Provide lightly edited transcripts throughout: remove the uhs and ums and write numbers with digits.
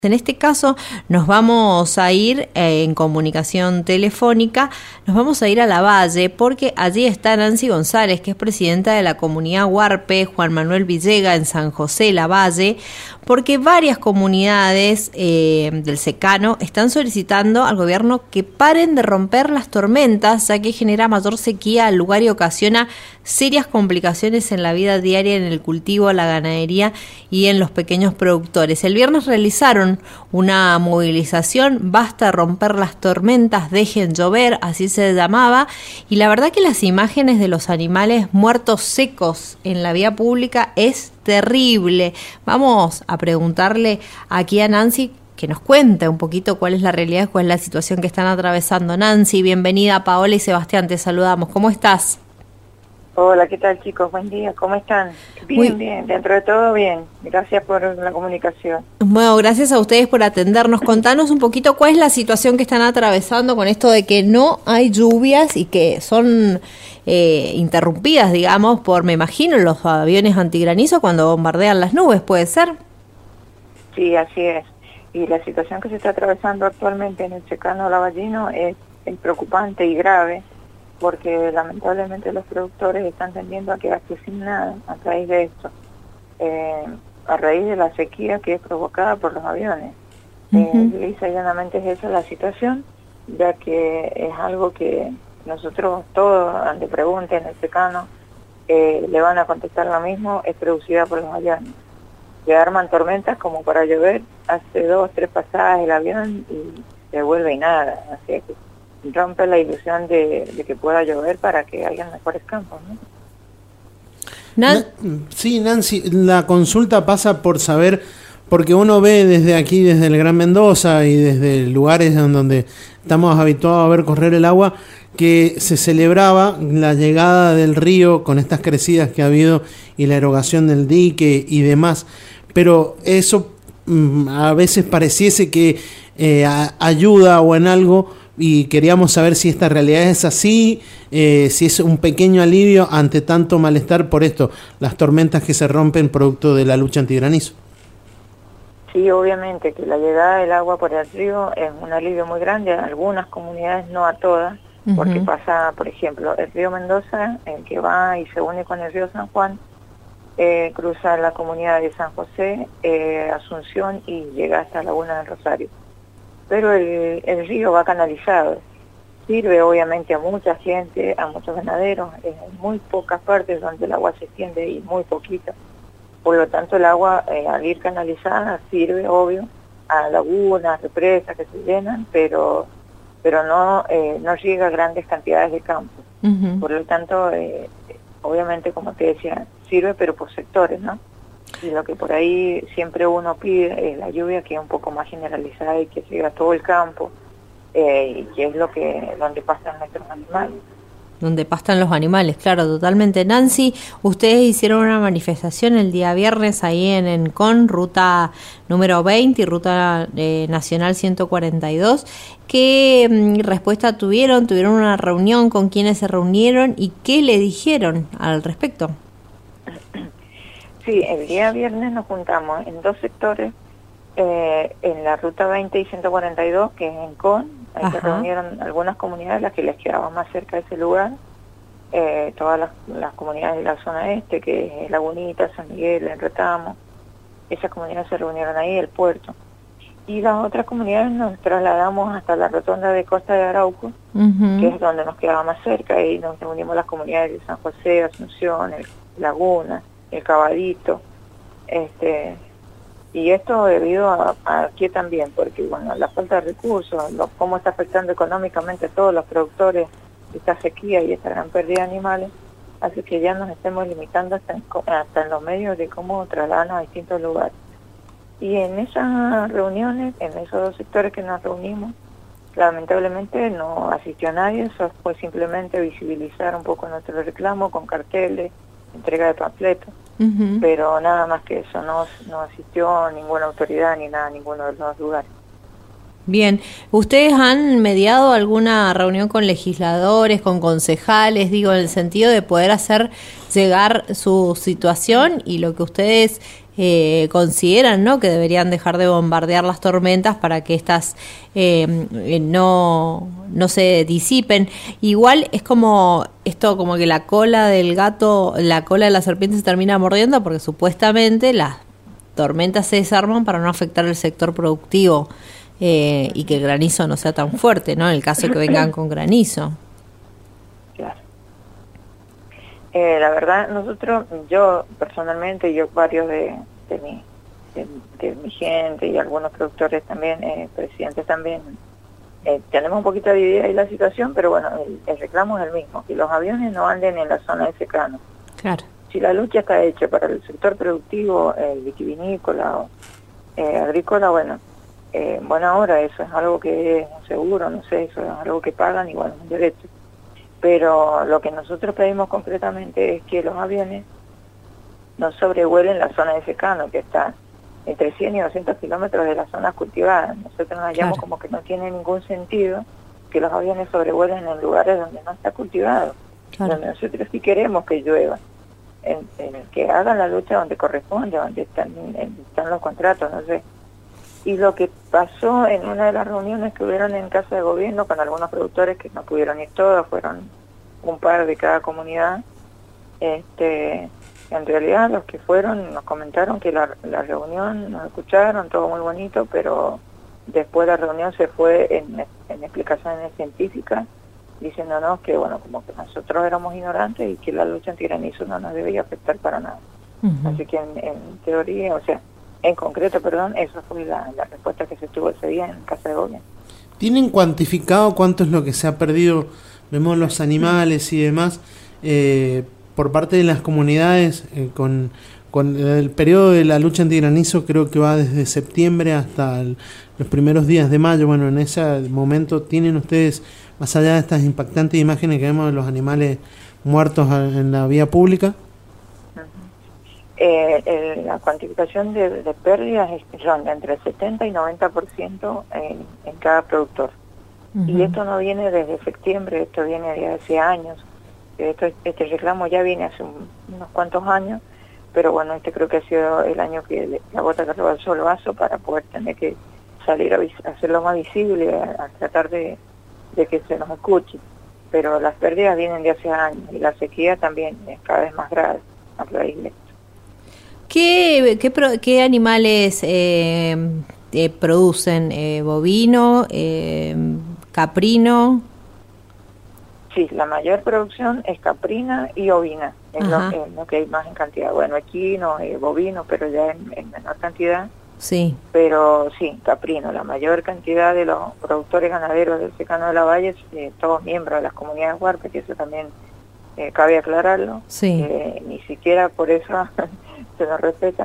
En este caso nos vamos a ir en comunicación telefónica, nos vamos a ir a Lavalle porque allí está Nancy González, que es presidenta de la comunidad Huarpe Juan Manuel Villega en San José, Lavalle, porque varias comunidades del secano están solicitando al gobierno que paren de romper las tormentas, ya que genera mayor sequía al lugar y ocasiona serias complicaciones en la vida diaria, en el cultivo, la ganadería y en los pequeños productores. El viernes realizaron una movilización, basta romper las tormentas, dejen llover, así se llamaba, y la verdad que las imágenes de los animales muertos secos en la vía pública es terrible. Vamos a preguntarle aquí a Nancy que nos cuente un poquito cuál es la realidad, cuál es la situación que están atravesando. Nancy, bienvenida. Paola y Sebastián, te saludamos. ¿Cómo estás? Hola, ¿qué tal, chicos? Buen día, ¿cómo están? Bien, bien, dentro de todo bien. Gracias por la comunicación. Bueno, gracias a ustedes por atendernos. Contanos un poquito cuál es la situación que están atravesando con esto de que no hay lluvias y que son interrumpidas, digamos, por, me imagino, los aviones antigranizo cuando bombardean las nubes, ¿puede ser? Sí, así es. Y la situación que se está atravesando actualmente en el secano lavallino es preocupante y grave, porque lamentablemente los productores están tendiendo a quedarse sin nada a raíz de esto, a raíz de la sequía que es provocada por los aviones. Lisa y llanamente es esa la situación, ya que es algo que nosotros todos, ante preguntas en el secano, le van a contestar lo mismo, es producida por los aviones. Le arman tormentas como para llover, hace 2 o 3 pasadas el avión y se vuelve y nada, así que rompe la ilusión de que pueda llover para que haya mejores campos, ¿no? Sí, Nancy, la consulta pasa por saber, porque uno ve desde aquí, desde el Gran Mendoza y desde lugares donde estamos habituados a ver correr el agua, que se celebraba la llegada del río con estas crecidas que ha habido y la erogación del dique y demás, pero eso a veces pareciese que ayuda o en algo, y queríamos saber si esta realidad es así, si es un pequeño alivio ante tanto malestar por esto, las tormentas que se rompen producto de la lucha antigranizo. Sí, obviamente que la llegada del agua por el río es un alivio muy grande a algunas comunidades, no a todas, porque pasa, por ejemplo, el río Mendoza, el que va y se une con el río San Juan, cruza la comunidad de San José, Asunción y llega hasta Laguna del Rosario. Pero el río va canalizado, sirve obviamente a mucha gente, a muchos ganaderos, en muy pocas partes donde el agua se extiende y muy poquita. Por lo tanto el agua al ir canalizada sirve, obvio, a lagunas, represas que se llenan, pero no llega a grandes cantidades de campo. Por lo tanto, obviamente, como te decía, sirve pero por sectores, ¿no? Y lo que por ahí siempre uno pide es la lluvia, que es un poco más generalizada y que llega a todo el campo, y que es donde pastan nuestros animales. Donde pastan los animales, claro, totalmente. Nancy, ustedes hicieron una manifestación el día viernes ahí en Encon, ruta número 20 y ruta nacional 142. ¿Qué respuesta tuvieron? ¿Tuvieron una reunión? ¿Con quiénes se reunieron? ¿Y qué le dijeron al respecto? Sí, el día viernes nos juntamos en 2 sectores, en la ruta 20 y 142, que es en Con. Ahí se reunieron algunas comunidades, las que les quedaba más cerca de ese lugar, todas las comunidades de la zona este, que es Lagunita, San Miguel, El Retamo. Esas comunidades se reunieron ahí, el puerto. Y las otras comunidades nos trasladamos hasta la rotonda de Costa de Arauco, que es donde nos quedaba más cerca, y nos reunimos las comunidades de San José, Asunción, Laguna, El Cabadito, y esto debido a aquí también, porque bueno, la falta de recursos, cómo está afectando económicamente a todos los productores esta sequía y esta gran pérdida de animales, hace que ya nos estemos limitando hasta en los medios de cómo trasladarnos a distintos lugares. Y en esas reuniones, en esos 2 sectores que nos reunimos, lamentablemente no asistió nadie, eso fue simplemente visibilizar un poco nuestro reclamo con carteles, entrega de panfletos, pero nada más que eso, no asistió ninguna autoridad ni nada a ninguno de los 2 lugares. Bien, ¿ustedes han mediado alguna reunión con legisladores, con concejales, digo, en el sentido de poder hacer llegar su situación y lo que ustedes consideran, ¿no?, que deberían dejar de bombardear las tormentas para que estas no se disipen. Igual es como esto, como que la cola del gato, la cola de la serpiente se termina mordiendo, porque supuestamente las tormentas se desarman para no afectar el sector productivo y que el granizo no sea tan fuerte, ¿no?, en el caso de que vengan con granizo. Claro. La verdad, yo personalmente, varios de mi gente y algunos productores también, presidentes también, tenemos un poquito de idea de la situación, pero bueno, el reclamo es el mismo, que los aviones no anden en la zona de secano. Claro. Si la lucha está hecha para el sector productivo, vitivinícola o agrícola, bueno, buena hora, eso es algo que es un seguro, no sé, eso es algo que pagan y bueno, es un derecho. Pero lo que nosotros pedimos concretamente es que los aviones no sobrevuelen la zona de secano, que está entre 100 y 200 kilómetros de las zonas cultivadas. Nosotros nos hallamos como que no tiene ningún sentido que los aviones sobrevuelen en lugares donde no está cultivado, donde nosotros sí queremos que llueva, en que hagan la lucha donde corresponde, donde están los contratos, no sé. Y lo que pasó en una de las reuniones que hubieron en Casa de Gobierno con algunos productores que no pudieron ir todos, fueron un par de cada comunidad, en realidad los que fueron nos comentaron que la reunión, nos escucharon, todo muy bonito, pero después la reunión se fue en explicaciones científicas, diciéndonos que bueno, como que nosotros éramos ignorantes y que la lucha antigranizo no nos debía afectar para nada. Así que en teoría, o sea, en concreto, perdón, esa fue la respuesta que se tuvo ese día en Casa de Gobierno. ¿Tienen cuantificado cuánto es lo que se ha perdido, vemos los animales y demás, por parte de las comunidades con el periodo de la lucha antigranizo? Creo que va desde septiembre hasta los primeros días de mayo. Bueno, en ese momento, ¿tienen ustedes, más allá de estas impactantes imágenes que vemos de los animales muertos en la vía pública? La cuantificación de pérdidas ronda entre el 70 y 90% en cada productor. Y esto no viene desde septiembre, esto viene de hace años. Este reclamo ya viene hace unos cuantos años, pero bueno, creo que ha sido el año que la gota que rebasó el vaso para poder tener que salir a hacerlo más visible, a tratar de que se nos escuche. Pero las pérdidas vienen de hace años y la sequía también es cada vez más grave a raíz de esto. ¿Qué animales producen? ¿Bovino? ¿Caprino? Sí, la mayor producción es caprina y ovina, es lo que hay más en cantidad. Bueno, equino, bovino, pero ya en menor cantidad. Sí. Pero sí, caprino, la mayor cantidad de los productores ganaderos del secano de la Valle, todos miembros de las comunidades huarpes, que eso también cabe aclararlo. Sí. Ni siquiera por eso se nos respeta.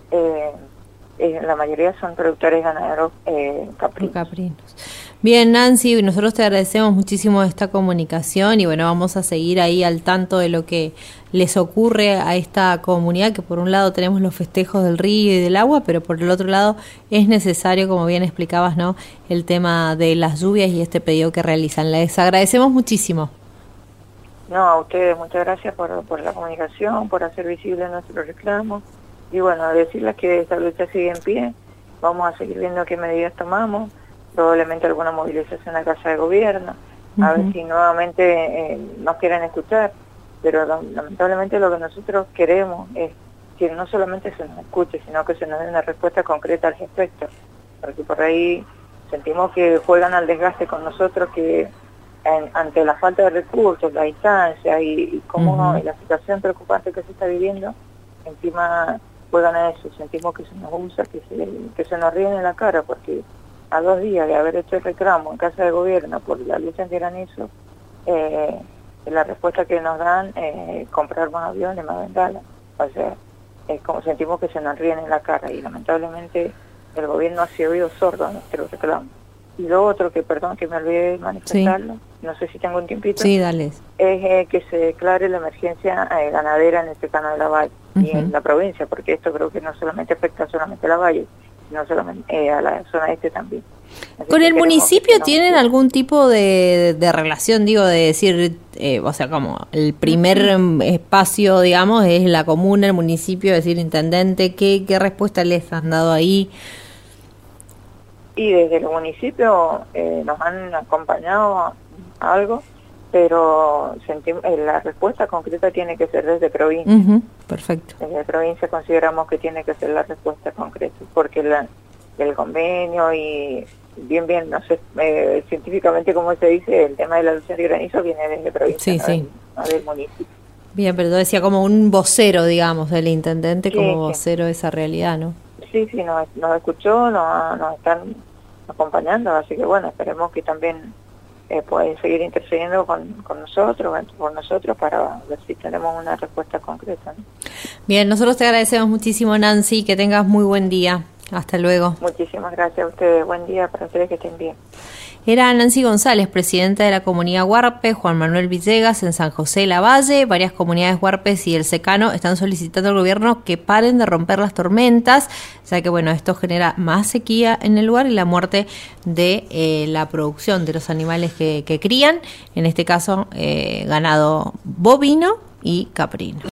La mayoría son productores ganaderos caprinos. Bien, Nancy, nosotros te agradecemos muchísimo esta comunicación y bueno, vamos a seguir ahí al tanto de lo que les ocurre a esta comunidad, que por un lado tenemos los festejos del río y del agua, pero por el otro lado es necesario, como bien explicabas, ¿no?, el tema de las lluvias y este pedido que realizan. Les agradecemos muchísimo. No, a ustedes muchas gracias por la comunicación, por hacer visible nuestros reclamos y bueno, decirles que esta lucha sigue en pie, vamos a seguir viendo qué medidas tomamos, probablemente alguna movilización a Casa de Gobierno, a ver si nuevamente nos quieren escuchar, pero lamentablemente lo que nosotros queremos es que no solamente se nos escuche, sino que se nos dé una respuesta concreta al respecto, porque por ahí sentimos que juegan al desgaste con nosotros, que ante la falta de recursos, la distancia y cómo y la situación preocupante que se está viviendo, encima juegan a eso, sentimos que se nos usa, que se nos ríen en la cara, porque a 2 días de haber hecho el reclamo en Casa de Gobierno por la lucha antigranizo, la respuesta que nos dan es comprar más aviones, más bengalas. O sea, es como sentimos que se nos ríen en la cara y lamentablemente el gobierno ha sido oído sordo a nuestro reclamo. Y lo otro, que perdón que me olvidé de manifestarlo, no sé si tengo un tiempito, sí, dale, es que se declare la emergencia ganadera en el secano de la Valle y en la provincia, porque esto creo que no solamente afecta solamente a la Valle, sino solamente a la zona este también. ¿Con el municipio tienen algún tipo de relación, digo, de decir, o sea, como el primer espacio, digamos, es la comuna, el municipio, es decir, intendente, ¿qué respuesta les han dado ahí? Y desde el municipio nos han acompañado a algo, pero la respuesta concreta tiene que ser desde provincia. Perfecto. Desde provincia consideramos que tiene que ser la respuesta concreta, porque el convenio y bien, no sé científicamente cómo se dice, el tema de la erupción de granizo viene desde provincia, no del municipio. Bien, pero decía como un vocero, digamos, del intendente, como vocero de esa realidad, ¿no? Sí, nos escuchó, nos están acompañando, así que bueno, esperemos que también pueden seguir intercediendo con nosotros, por nosotros, para ver si tenemos una respuesta concreta, ¿no? Bien, nosotros te agradecemos muchísimo, Nancy, que tengas muy buen día. Hasta luego. Muchísimas gracias a ustedes. Buen día para ustedes, que estén bien. Era Nancy González, presidenta de la comunidad Huarpe, Juan Manuel Villegas en San José de la Valle. Varias comunidades huarpes y el secano están solicitando al gobierno que paren de romper las tormentas, ya que bueno, esto genera más sequía en el lugar y la muerte de la producción de los animales que crían, en este caso ganado bovino y caprino.